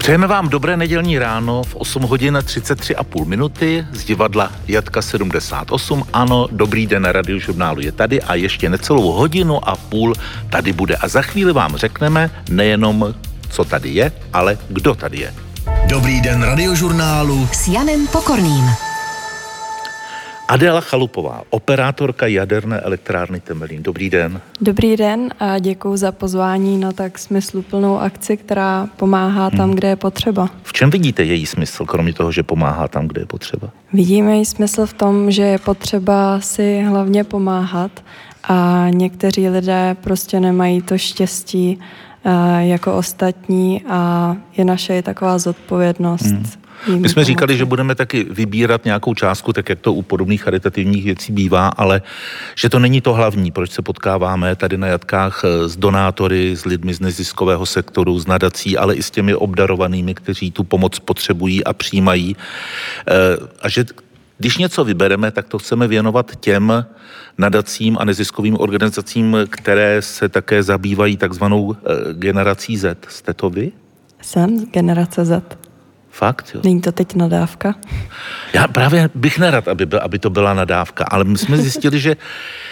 Přejeme vám dobré nedělní ráno v 8 hodin 33,5 minuty z divadla Jatka 78. Ano, dobrý den, Radiožurnálu je tady a ještě necelou hodinu a půl tady bude. A za chvíli vám řekneme nejenom, co tady je, ale kdo tady je. Dobrý den, Radiožurnálu s Janem Pokorným. Adéla Chalupová, operátorka jaderné elektrárny Temelín. Dobrý den. Dobrý den a děkuji za pozvání na tak smysluplnou akci, která pomáhá tam, kde je potřeba. V čem vidíte její smysl, kromě toho, že pomáhá tam, kde je potřeba? Vidíme její smysl v tom, že je potřeba si hlavně pomáhat a někteří lidé prostě nemají to štěstí jako ostatní a je naše taková zodpovědnost. My jsme říkali, že budeme taky vybírat nějakou částku, tak jak to u podobných charitativních věcí bývá, ale že to není to hlavní, proč se potkáváme tady na Jatkách s donátory, s lidmi z neziskového sektoru, s nadací, ale i s těmi obdarovanými, kteří tu pomoc potřebují a přijímají. A že když něco vybereme, tak to chceme věnovat těm nadacím a neziskovým organizacím, které se také zabývají takzvanou generací Z. Jste to vy? Jsem z generace Z. Fakt, jo. Není to teď nadávka? Já právě bych nerad, aby to byla nadávka, ale my jsme zjistili, že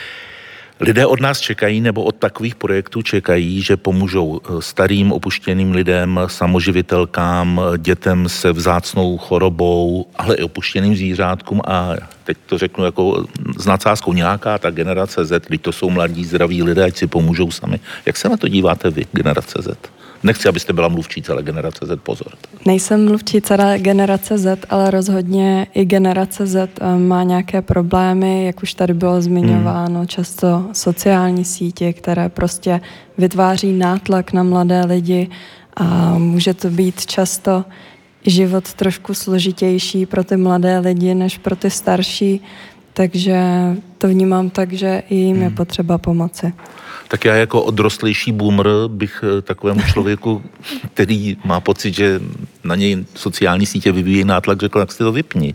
lidé od nás čekají, nebo od takových projektů čekají, že pomůžou starým, opuštěným lidem, samoživitelkám, dětem se vzácnou chorobou, ale i opuštěným zvířátkům a teď to řeknu jako s nadsázkou nějaká ta generace Z, když to jsou mladí, zdraví lidé, ať si pomůžou sami. Jak se na to díváte vy, generace Z? Nechci, abyste byla mluvčí celé generace Z, pozor. Nejsem mluvčí celé generace Z, ale rozhodně i generace Z má nějaké problémy, jak už tady bylo zmiňováno, často sociální sítě, které prostě vytváří nátlak na mladé lidi a může to být často život trošku složitější pro ty mladé lidi než pro ty starší, takže to vnímám tak, že i jim je potřeba pomoci. Tak já jako odrostlejší boomer bych takovému člověku, který má pocit, že na něj sociální sítě vyvíjí nátlak, řekl, jak si to vypni.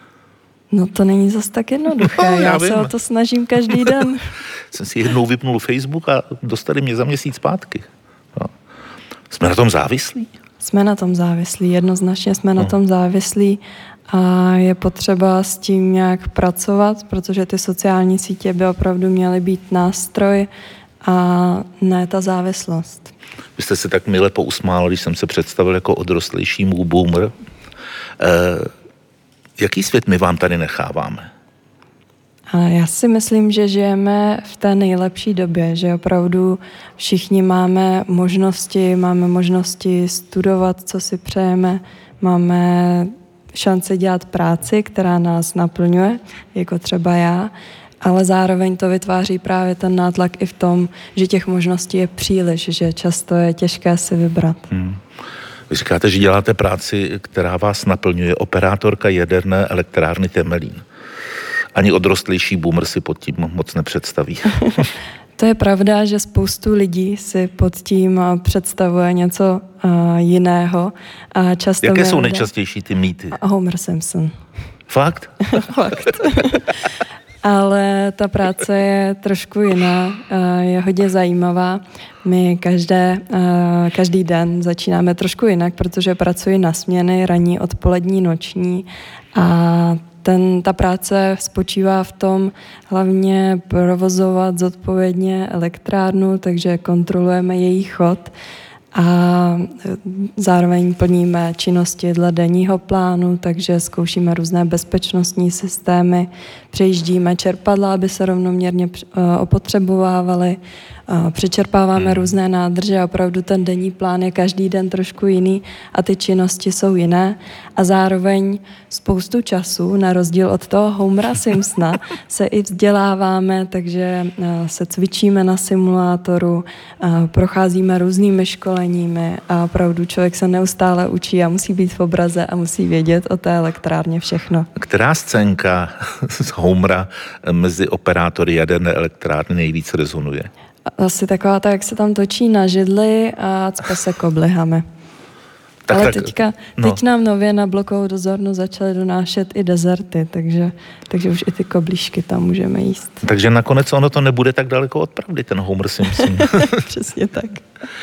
No to není zas tak jednoduché, já se o to snažím každý den. Jsem si jednou vypnul Facebook a dostali mě za měsíc zpátky. No. Jsme na tom závislí? Jsme na tom závislí, jednoznačně jsme na tom závislí a je potřeba s tím nějak pracovat, protože ty sociální sítě by opravdu měly být nástroj a ne ta závislost. Vy jste se tak mile pousmál, když jsem se představil jako odrostlejší boomer. Jaký svět my vám tady necháváme? A já si myslím, že žijeme v té nejlepší době, že opravdu všichni máme možnosti studovat, co si přejeme, máme šanci dělat práci, která nás naplňuje, jako třeba já, ale zároveň to vytváří právě ten nátlak i v tom, že těch možností je příliš, že často je těžké si vybrat. Vy říkáte, že děláte práci, která vás naplňuje, operátorka jaderné elektrárny Temelín. Ani odrostlejší boomer si pod tím moc nepředstaví. To je pravda, že spoustu lidí si pod tím představuje něco jiného. A často jaké jsou nejčastější ty mýty? Homer Simpson. Fakt? Fakt. Ale ta práce je trošku jiná, je hodně zajímavá. My každý den začínáme trošku jinak, protože pracuji na směny, ranní, odpolední, noční a ta práce spočívá v tom hlavně provozovat zodpovědně elektrárnu, takže kontrolujeme její chod a zároveň plníme činnosti dle denního plánu, takže zkoušíme různé bezpečnostní systémy, přejíždíme čerpadla, aby se rovnoměrně opotřebovávaly, přečerpáváme různé nádrže a opravdu ten denní plán je každý den trošku jiný a ty činnosti jsou jiné a zároveň spoustu času, na rozdíl od toho Homera Simpsona, se i vzděláváme, takže se cvičíme na simulátoru, procházíme různými školeními a opravdu člověk se neustále učí a musí být v obraze a musí vědět o té elektrárně všechno. Která scénka z Homera mezi operátory jaderné elektrárny nejvíc rezonuje? Asi taková ta, jak se tam točí na židli a cpe se koblihami. Ale teď nám nově na blokovou dozornu začaly donášet i dezerty, takže už i ty koblížky tam můžeme jíst. Takže nakonec ono to nebude tak daleko od pravdy, ten Homer Simpson. Přesně tak.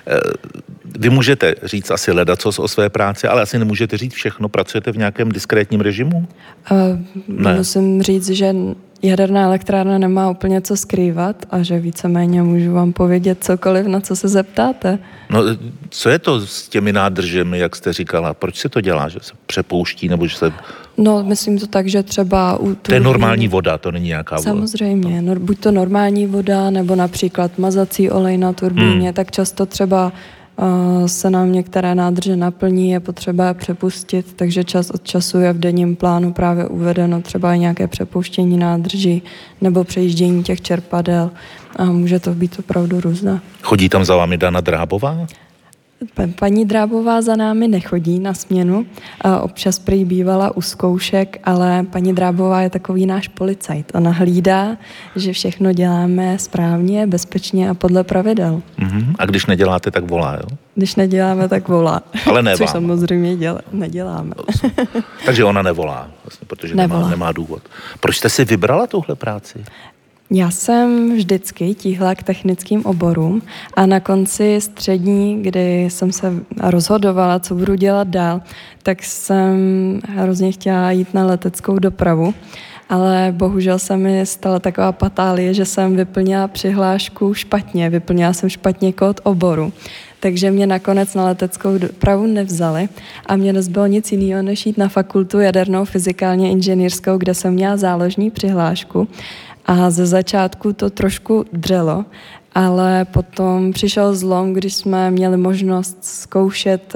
Vy můžete říct asi ledacos o své práci, ale asi nemůžete říct všechno. Pracujete v nějakém diskrétním režimu? Musím říct, že jaderná elektrárna nemá úplně co skrývat a že víceméně můžu vám povědět cokoliv, na co se zeptáte. No, co je to s těmi nádržemi, jak jste říkala? Proč se to dělá, že se přepouští nebo že se... No, myslím to tak, že třeba u To je normální voda, to není nějaká voda. Samozřejmě, buď to normální voda, nebo například mazací olej na turbíně, tak často třeba se nám některé nádrže naplní, je potřeba je přepustit, takže čas od času je v denním plánu právě uvedeno třeba i nějaké přepouštění nádrží nebo přejíždění těch čerpadel a může to být opravdu různé. Chodí tam za vámi Dana Drábová? Paní Drábová za námi nechodí na směnu, občas prý bývala u zkoušek, ale paní Drábová je takový náš policajt. Ona hlídá, že všechno děláme správně, bezpečně a podle pravidel. A když neděláte, tak volá, jo? Když neděláme, tak volá. Ale ne Což vám. samozřejmě neděláme. Takže ona nevolá, vlastně, protože nemá důvod. Proč jste si vybrala tuhle práci? Já jsem vždycky tíhla k technickým oborům a na konci střední, kdy jsem se rozhodovala, co budu dělat dál, tak jsem hrozně chtěla jít na leteckou dopravu, ale bohužel se mi stala taková patálie, že jsem vyplnila přihlášku špatně, vyplnila jsem špatně kód oboru. Takže mě nakonec na leteckou dopravu nevzali a mě nezbylo nic jiného, než jít na fakultu jadernou fyzikálně inženýrskou, kde jsem měla záložní přihlášku. A ze začátku to trošku dřelo, ale potom přišel zlom, když jsme měli možnost zkoušet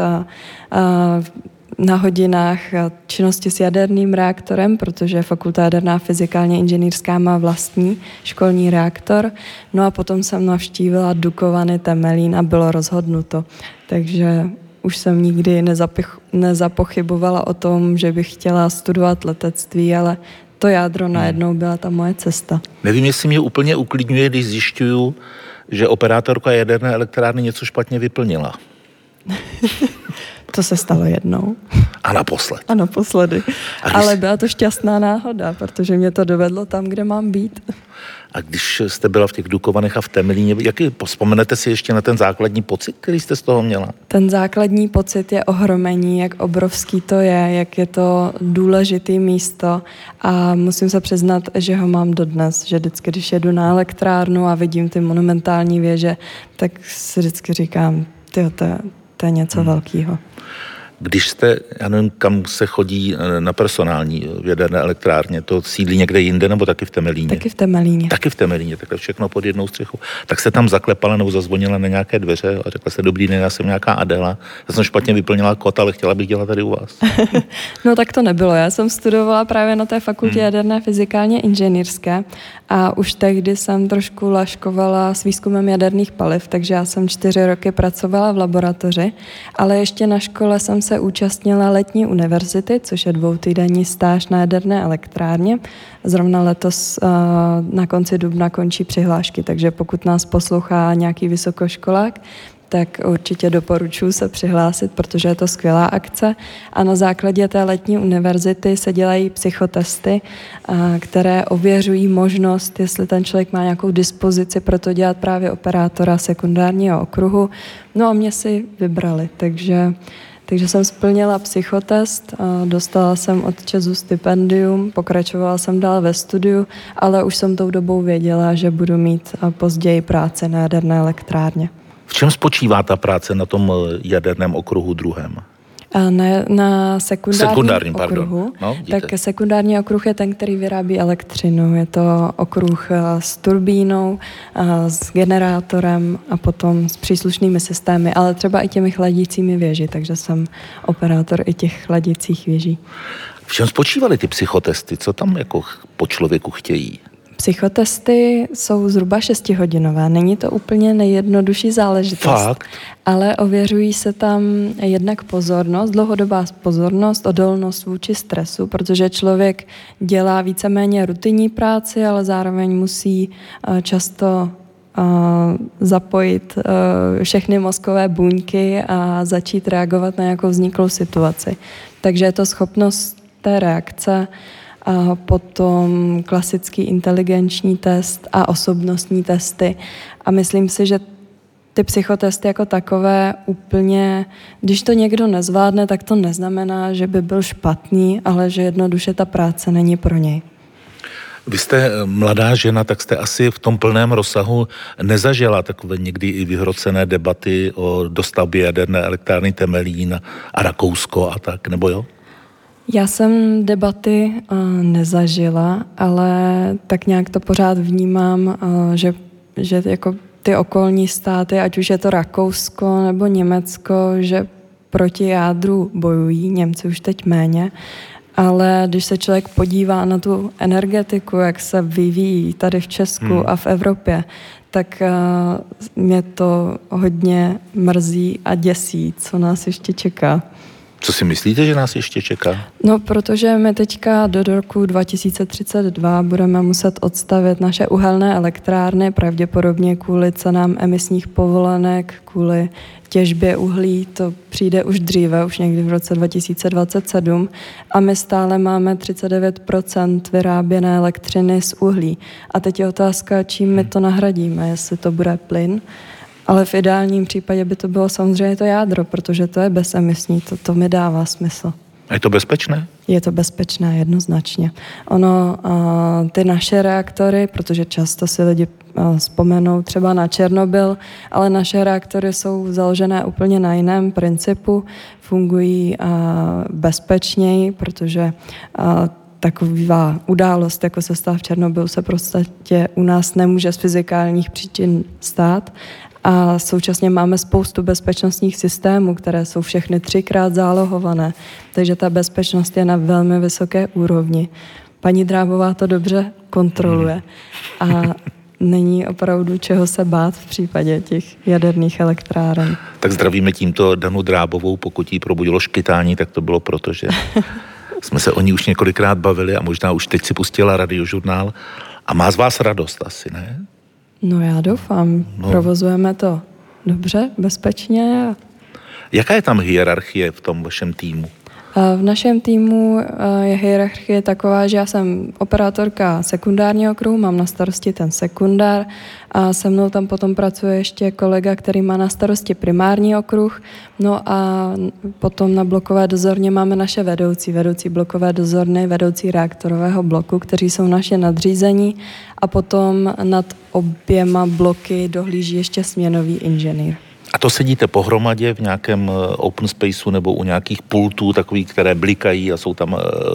na hodinách činnosti s jaderným reaktorem, protože Fakulta jaderná fyzikálně inženýrská má vlastní školní reaktor. No a potom jsem navštívila Dukovany, Temelín a bylo rozhodnuto. Takže už jsem nikdy nezapochybovala o tom, že bych chtěla studovat letectví, ale to jádro najednou byla ta moje cesta. Nevím, jestli mě úplně uklidňuje, když zjišťuju, že operátorka jaderné elektrárny něco špatně vyplnila. To se stalo jednou. A naposled. A naposledy. Ale byla to šťastná náhoda, protože mě to dovedlo tam, kde mám být. A když jste byla v těch Dukovanech a v Temelíně, vzpomenete si ještě na ten základní pocit, který jste z toho měla? Ten základní pocit je ohromení, jak obrovský to je, jak je to důležitý místo a musím se přiznat, že ho mám dodnes, že vždycky, když jedu na elektrárnu a vidím ty monumentální věže, tak si vždycky říkám, to je něco velkého. Když jste, já nevím, kam se chodí na personální v jaderné elektrárně, to sídlí někde jinde nebo taky v Temelíně? Taky v Temelíně. Taky v Temelíně, takhle všechno pod jednou střechou. Tak se tam zaklepala nebo zazvonila na nějaké dveře a řekla se, dobrý den, já jsem nějaká Adela, já jsem špatně vyplnila kód, ale chtěla bych dělat tady u vás. No tak to nebylo, já jsem studovala právě na té fakultě jaderné fyzikálně inženýrské a už tehdy jsem trošku laškovala s výzkumem jaderných paliv, takže já jsem 4 roky pracovala v laboratoři, ale ještě na škole jsem se účastnila letní univerzity, což je 2týdenní stáž na jaderné elektrárně. Zrovna letos na konci dubna končí přihlášky, takže pokud nás poslouchá nějaký vysokoškolák, tak určitě doporučuji se přihlásit, protože je to skvělá akce. A na základě té letní univerzity se dělají psychotesty, které ověřují možnost, jestli ten člověk má nějakou dispozici pro to dělat právě operátora sekundárního okruhu. No a mě si vybrali, takže jsem splnila psychotest, dostala jsem od ČEZu stipendium, pokračovala jsem dál ve studiu, ale už jsem tou dobou věděla, že budu mít později práci na jaderné elektrárně. V čem spočívá ta práce na tom jaderném okruhu druhém? Na sekundárním okruhu, no, tak sekundární okruh je ten, který vyrábí elektřinu. Je to okruh s turbínou, s generátorem a potom s příslušnými systémy, ale třeba i těmi chladícími věži, takže jsem operátor i těch chladících věží. V čem spočívaly ty psychotesty? Co tam jako po člověku chtějí? Psychotesty jsou zhruba 6hodinové. Není to úplně nejjednodušší záležitost. Fakt? Ale ověřují se tam jednak pozornost, dlouhodobá pozornost, odolnost vůči stresu, protože člověk dělá víceméně rutinní práci, ale zároveň musí často zapojit všechny mozkové buňky a začít reagovat na nějakou vzniklou situaci. Takže je to schopnost té reakce, a potom klasický inteligenční test a osobnostní testy. A myslím si, že ty psychotesty jako takové úplně, když to někdo nezvládne, tak to neznamená, že by byl špatný, ale že jednoduše ta práce není pro něj. Vy jste mladá žena, tak jste asi v tom plném rozsahu nezažila takové někdy i vyhrocené debaty o dostavbě jaderné elektrárny Temelín a Rakousko a tak, nebo jo? Já jsem debaty nezažila, ale tak nějak to pořád vnímám, že jako ty okolní státy, ať už je to Rakousko nebo Německo, že proti jádru bojují, Němci už teď méně, ale když se člověk podívá na tu energetiku, jak se vyvíjí tady v Česku a v Evropě, tak mě to hodně mrzí a děsí, co nás ještě čeká. Co si myslíte, že nás ještě čeká? No, protože my teďka do roku 2032 budeme muset odstavit naše uhelné elektrárny, pravděpodobně kvůli cenám emisních povolenek, kvůli těžbě uhlí, to přijde už dříve, už někdy v roce 2027 a my stále máme 39% vyráběné elektřiny z uhlí. A teď je otázka, čím my to nahradíme, jestli to bude plyn, ale v ideálním případě by to bylo samozřejmě to jádro, protože to je bezemisní, to mi dává smysl. A je to bezpečné? Je to bezpečné, jednoznačně. Ty naše reaktory, protože často si lidi vzpomenou třeba na Černobyl, ale naše reaktory jsou založené úplně na jiném principu, fungují bezpečněji, protože taková událost, jako se stala v Černobylu, se prostě u nás nemůže z fyzikálních příčin stát. A současně máme spoustu bezpečnostních systémů, které jsou všechny 3krát zálohované, takže ta bezpečnost je na velmi vysoké úrovni. Paní Drábová to dobře kontroluje a není opravdu čeho se bát v případě těch jaderných elektráren. Tak zdravíme tímto Danu Drábovou, pokud jí probudilo škytání, tak to bylo proto, že jsme se o ní už několikrát bavili a možná už teď si pustila Radiožurnál a má z vás radost asi, ne? No já doufám, provozujeme to dobře, bezpečně. Jaká je tam hierarchie v tom vašem týmu? V našem týmu je hierarchie taková, že já jsem operátorka sekundárního okruhu, mám na starosti ten sekundár a se mnou tam potom pracuje ještě kolega, který má na starosti primární okruh. No a potom na blokové dozorně máme naše vedoucí blokové dozorny, vedoucí reaktorového bloku, kteří jsou naše nadřízení a potom nad oběma bloky dohlíží ještě směnový inženýr. A to sedíte pohromadě v nějakém open spaceu nebo u nějakých pultů, takových, které blikají a jsou tam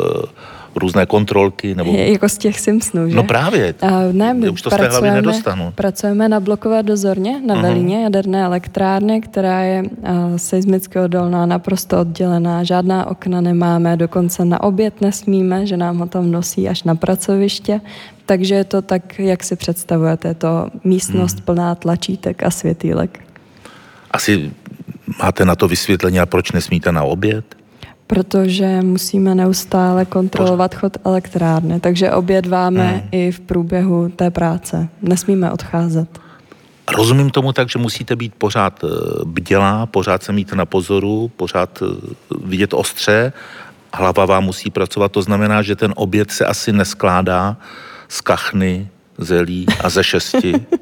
různé kontrolky? Nebo... Jako z těch Simpsonů, že? No právě. Ne, už to z té hlavy nedostanu. Pracujeme na blokové dozorně na Velíně jaderné elektrárny, která je seismicky odolná, naprosto oddělená, žádná okna nemáme, dokonce na oběd nesmíme, že nám ho tam nosí až na pracoviště. Takže je to tak, jak si představujete, je to místnost plná tlačítek a světýlek. Asi máte na to vysvětlení, a proč nesmíte na oběd? Protože musíme neustále kontrolovat chod elektrárny, takže obědváme i v průběhu té práce. Nesmíme odcházet. Rozumím tomu tak, že musíte být pořád bdělá, pořád se mít na pozoru, pořád vidět ostře, hlava vám musí pracovat, to znamená, že ten oběd se asi neskládá z kachny, zelí a ze 6.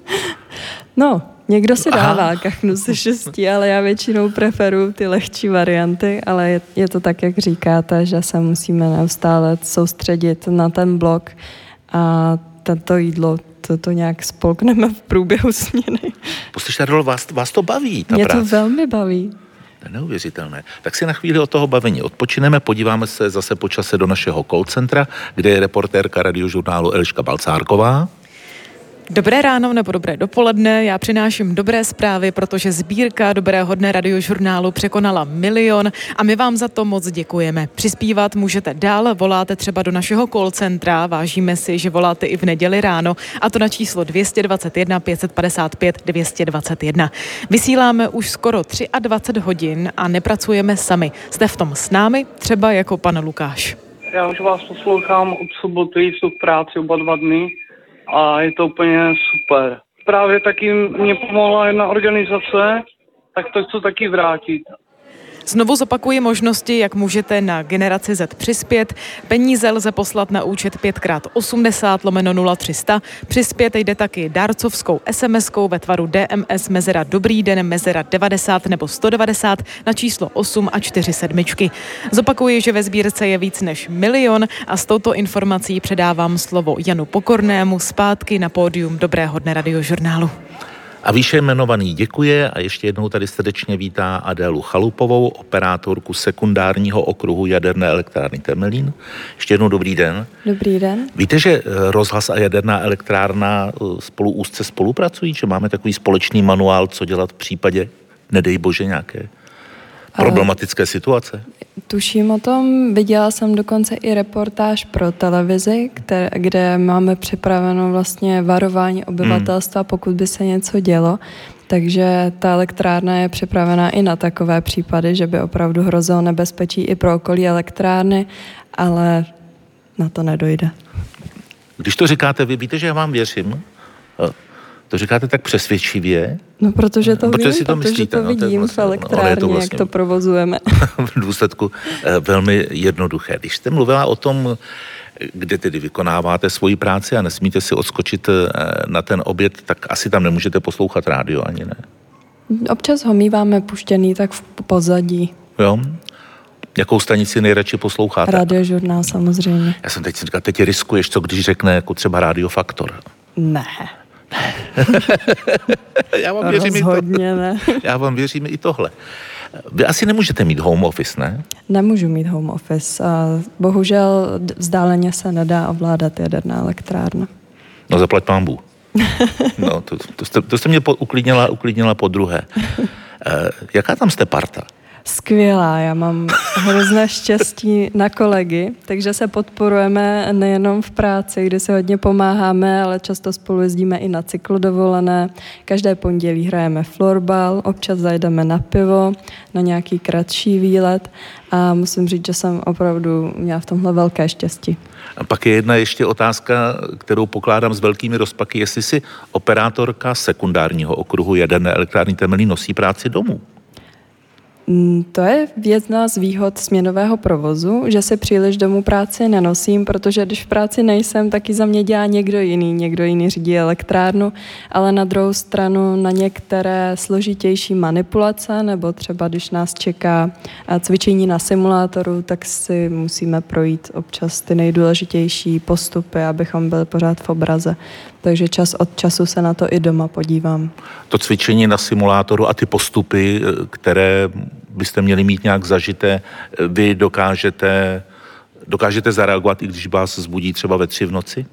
No, někdo si dává kachnu ze 6, ale já většinou preferuji ty lehčí varianty, ale je to tak, jak říkáte, že se musíme neustále soustředit na ten blok a tento jídlo to nějak spolkneme v průběhu směny. Poslyšte, Adol, vás to baví, ta Mě práce? to velmi baví. To je neuvěřitelné. Tak si na chvíli od toho bavení odpočineme, podíváme se zase po čase do našeho call centra, kde je reportérka Radiožurnálu Eliška Balcárková. Dobré ráno nebo dobré dopoledne, já přináším dobré zprávy, protože sbírka Dobrého dne Radiožurnálu překonala 1 000 000 a my vám za to moc děkujeme. Přispívat můžete dál, voláte třeba do našeho call centra, vážíme si, že voláte i v neděli ráno, a to na číslo 221 555 221. Vysíláme už skoro 23 hodin a nepracujeme sami. Jste v tom s námi, třeba jako pan Lukáš. Já už vás poslouchám od soboty, jsou v práci oba 2 dny. A je to úplně super. Právě taky mě pomohla jedna organizace, tak to chci taky vrátit. Znovu zopakuji možnosti, jak můžete na Generaci Z přispět. Peníze lze poslat na účet 5x80/0300. Přispět jde taky dárcovskou SMS-kou ve tvaru DMS mezera Dobrý den mezera 90 nebo 190 na číslo 8 a 4 sedmičky. Zopakuji, že ve sbírce je víc než 1 milion a s touto informací předávám slovo Janu Pokornému zpátky na pódium Dobrého dne Radiožurnálu. A výše jmenovaný děkuje a ještě jednou tady srdečně vítá Adélu Chalupovou, operátorku sekundárního okruhu jaderné elektrárny Temelín. Ještě jednou dobrý den. Dobrý den. Víte, že rozhlas a jaderná elektrárna spolu úzce spolupracují, že máme takový společný manuál, co dělat v případě, nedej bože, nějaké problematické situace? Tuším o tom, viděla jsem dokonce i reportáž pro televizi, kde máme připraveno vlastně varování obyvatelstva, pokud by se něco dělo. Takže ta elektrárna je připravená i na takové případy, že by opravdu hrozilo nebezpečí i pro okolí elektrárny, ale na to nedojde. Když to říkáte, vy víte, že já vám věřím. To říkáte tak přesvědčivě. No, protože to vím, si to myslíte, to vidím vlastně, v elektrárně, jak to provozujeme. V důsledku velmi jednoduché. Když jste mluvila o tom, kde tedy vykonáváte svoji práci a nesmíte si odskočit na ten oběd, tak asi tam nemůžete poslouchat rádio ani ne. Občas ho míváme puštěný tak v pozadí. Jo? Jakou stanici nejradši posloucháte? Radiožurnál samozřejmě. Já jsem teď si říkal, teď riskuješ, co když řekne jako třeba Radio Faktor. Ne. Já vám věřím rozhodně ne. Já vám věřím i tohle. Vy asi nemůžete mít home office, ne? Jnemůžu mít home office. A bohužel vzdáleně se nedá ovládat jaderná elektrárna. No zaplať pánbů. No, to jste mě uklidnila po druhé. Jaká tam jste parta? Skvělá, já mám hrozné štěstí na kolegy, takže se podporujeme nejenom v práci, kde se hodně pomáháme, ale často spolu jezdíme i na cyklodovolené. Každé pondělí hrajeme florbal, občas zajdeme na pivo, na nějaký kratší výlet a musím říct, že jsem opravdu měla v tomhle velké štěstí. A pak je jedna ještě otázka, kterou pokládám s velkými rozpaky, jestli si operátorka sekundárního okruhu jaderné elektrárny Temelín nosí práci domů. To je jedna z výhod směnového provozu, že si příliš domů práci nenosím, protože když v práci nejsem, tak ji za mě dělá někdo jiný řídí elektrárnu, ale na druhou stranu na některé složitější manipulace, nebo třeba když nás čeká cvičení na simulátoru, tak si musíme projít občas ty nejdůležitější postupy, abychom byli pořád v obraze. Takže čas od času se na to i doma podívám. To cvičení na simulátoru a ty postupy, které byste měli mít nějak zažité, vy dokážete zareagovat, i když vás zbudí třeba ve 3 v noci?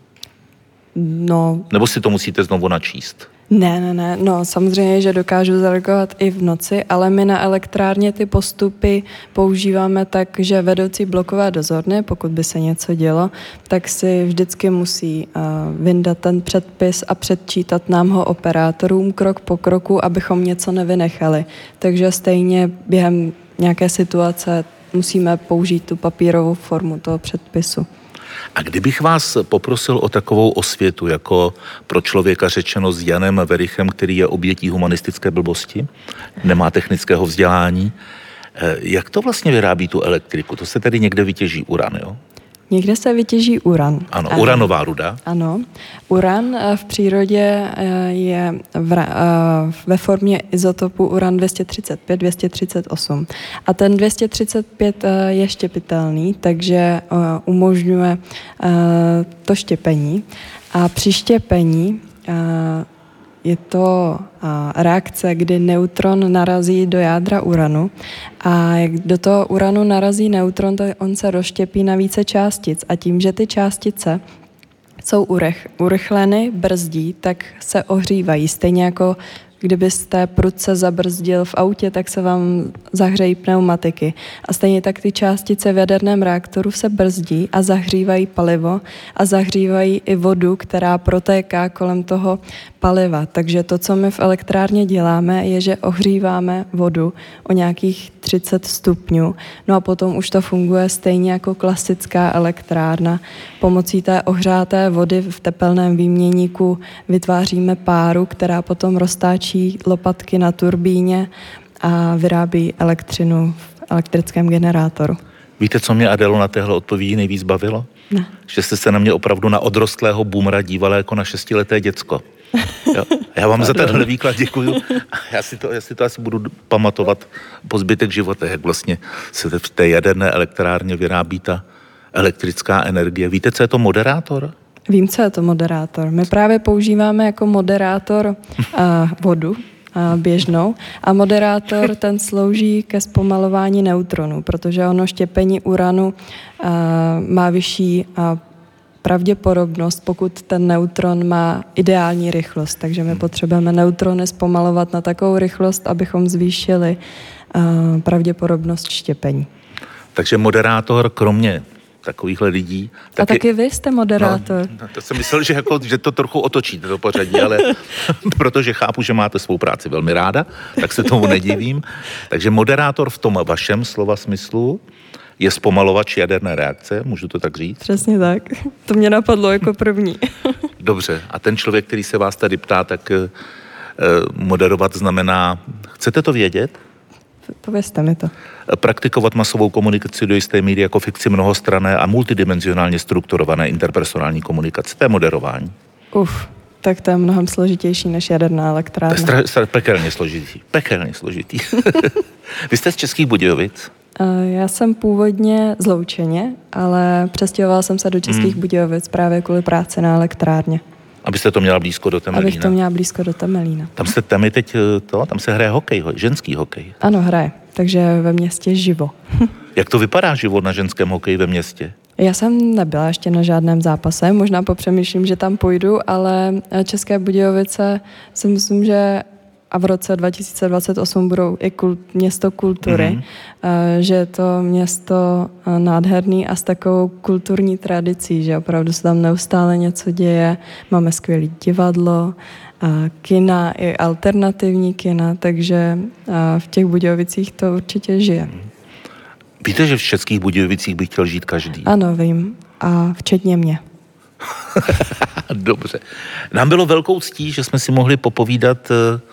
No. Nebo si to musíte znovu načíst? Ne. No, samozřejmě, že dokážu zareagovat i v noci, ale my na elektrárně ty postupy používáme tak, že vedoucí blokové dozorny, pokud by se něco dělo, tak si vždycky musí vyndat ten předpis a předčítat nám ho operátorům krok po kroku, abychom něco nevynechali. Takže stejně během nějaké situace musíme použít tu papírovou formu toho předpisu. A kdybych vás poprosil o takovou osvětu, jako pro člověka řečeno s Janem Verichem, který je obětí humanistické blbosti, nemá technického vzdělání, jak to vlastně vyrábí tu elektriku? To se tedy někde vytěží uran, jo? Někde se vytěží uran. Ano, uranová ruda. Ano. Uran v přírodě je ve formě izotopu uran 235, 238. A ten 235 je štěpitelný, takže umožňuje to štěpení. A při štěpení je to reakce, kdy neutron narazí do jádra uranu a jak do toho uranu narazí neutron, tak on se rozštěpí na více částic a tím, že ty částice jsou urychleny, brzdí, tak se ohřívají. Stejně jako kdybyste prudce zabrzdil v autě, tak se vám zahřejí pneumatiky. A stejně tak ty částice v jaderném reaktoru se brzdí a zahřívají palivo a zahřívají i vodu, která protéká kolem toho paliva. Takže to, co my v elektrárně děláme, je, že ohříváme vodu o nějakých 30 stupňů. No a potom už to funguje stejně jako klasická elektrárna. Pomocí té ohřáté vody v tepelném výměníku vytváříme páru, která potom roztáčí lopatky na turbíně a vyrábí elektřinu v elektrickém generátoru. Víte, co mě, Adélo, na téhle odpovědi nejvíc bavilo? Ne. Že jste se na mě opravdu na odrostlého boomera dívala jako na 6leté děcko. Jo. Já vám za tenhle výklad děkuju. Já si to asi budu pamatovat po zbytek života, jak vlastně se v té jaderné elektrárně vyrábí ta elektrická energie. Víte, co je to moderátor? Vím, co je to moderátor. My právě používáme jako moderátor vodu běžnou a moderátor ten slouží ke zpomalování neutronů, protože ono štěpení uranu má vyšší pravděpodobnost, pokud ten neutron má ideální rychlost. Takže my potřebujeme neutrony zpomalovat na takovou rychlost, abychom zvýšili pravděpodobnost štěpení. Takže moderátor, kromě takovýchhle lidí... A taky vy jste moderátor. No, to jsem myslel, že to trochu otočíte to pořadí, ale protože chápu, že máte svou práci velmi ráda, tak se tomu nedivím. Takže moderátor v tom vašem slova smyslu je zpomalovač jaderné reakce, můžu to tak říct? Přesně tak. To mě napadlo jako první. Dobře. A ten člověk, který se vás tady ptá, tak moderovat znamená... Chcete to vědět? Povězte mi to. Praktikovat masovou komunikaci do jisté míry jako fikci mnohostranné a multidimenzionálně strukturované interpersonální komunikace. To je moderování. Tak to je mnohem složitější než jaderná elektrárna. To je pekelně složitý. Pekelně složitý. Vy jste z Českých Budějovic? Já jsem původně z Loučeně, ale přestěhovala jsem se do Českých Budějovic právě kvůli práci na elektrárně. Abyste to měla blízko do Temelína. Abych to měla blízko do Temelína. Tam se hraje hokej, ženský hokej. Ano, hraje, takže ve městě živo. Jak to vypadá život na ženském hokeji ve městě? Já jsem nebyla ještě na žádném zápase, možná popřemýšlím, že tam půjdu, ale České Budějovice si myslím, že a v roce 2028 budou i město kultury, že je to město nádherný a s takovou kulturní tradicí, že opravdu se tam neustále něco děje, máme skvělé divadlo, kina i alternativní kina, takže v těch Budějovicích to určitě žije. Víte, že v Českých Budějovicích by chtěl žít každý? Ano, vím. A včetně mě. Dobře. Nám bylo velkou ctí, že jsme si mohli popovídat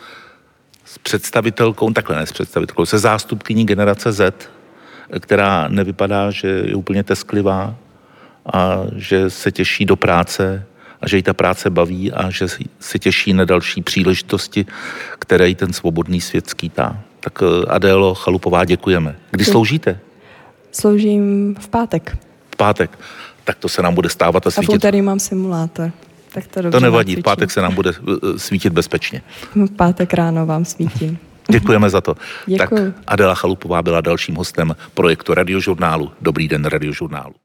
s představitelkou, se zástupkyní generace Z, která nevypadá, že je úplně tesklivá a že se těší do práce a že jí ta práce baví a že se těší na další příležitosti, které jí ten svobodný svět skýtá. Tak Adélo Chalupová, děkujeme. Kdy sloužíte? Sloužím v pátek. V pátek. Tak to se nám bude stávat a svítit. A v úterý mám simulátor. Tak to nevadí, v pátek se nám bude svítit bezpečně. V pátek ráno vám svítím. Děkujeme za to. Děkuju. Tak Adéla Chalupová byla dalším hostem projektu Radiožurnálu. Dobrý den, Radiožurnálu.